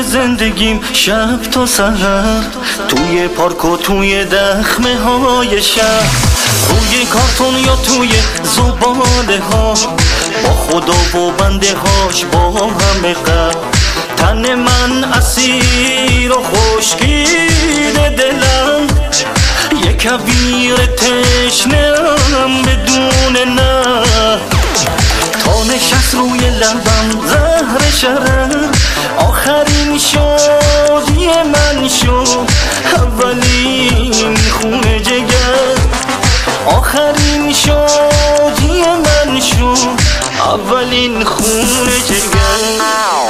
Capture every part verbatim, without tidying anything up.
زندگیم شب تا سحر، توی پارک و توی دخمه های شهر، روی کارتون یا توی زباله ها، با خدا و بنده هاش با همه قهر. تن من اسیر و خشکیده دلم، یک کویر تشنم بدون نه، تا نشست روی لبم زهر شرر. آخرین شادی من شد اولین خون جگر، آخرین شادی من شد اولین خون جگر.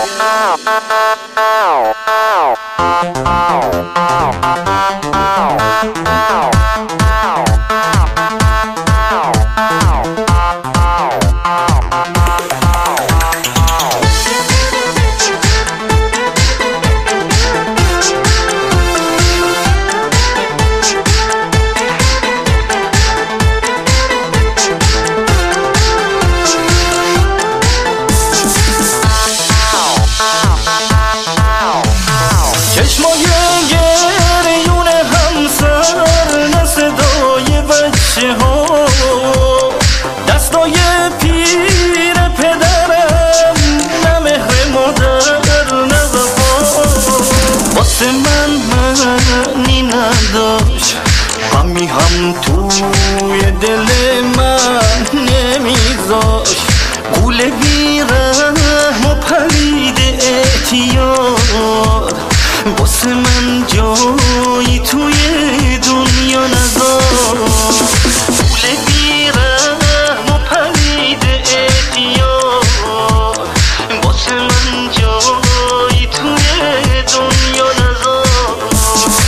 چشمای گریون همسر، نه صدای بچه ها، دستای پیر پدرم، نه مهر مادر نه وفا. واسه من معنی نداشت، غمی هم توی دل من نمیذاشت. گول بیرحم و پلید اعتیاد، واسه من جایی توی دنیا نذاشت. گول بیرحم و پلید اعتیاد، واسه من جایی توی دنیا نذاشت.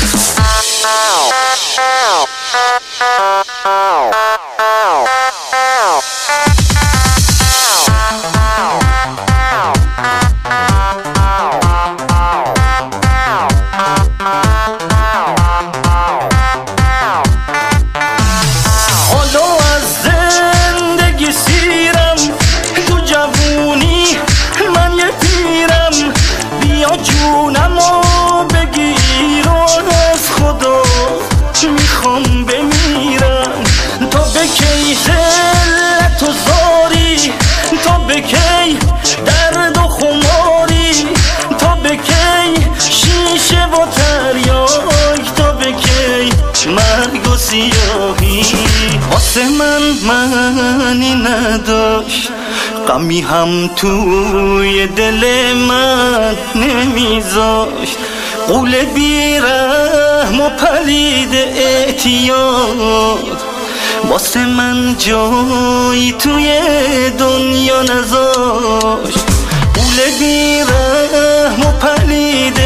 جونمو بگیر و از خدا میخوام بمیرم. تا به کی ذلت و زاری، تا به کی درد و خماری، تا به کی شیشه و تریاک، تا به کی مرگ و سیاهی. واسه من معنی نداشت، غمی هم توی دل من نمیذاشت. غول بیرحم و پلید اعتیاد، واسه من جایی توی دنیا نذاشت. غول بیرحم و پلید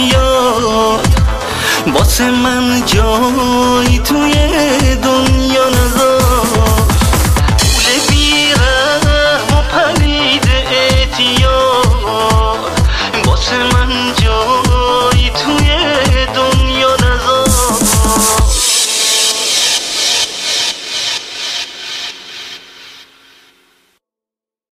اعتیاد، واسه من جایی توی دنیا نذاشت.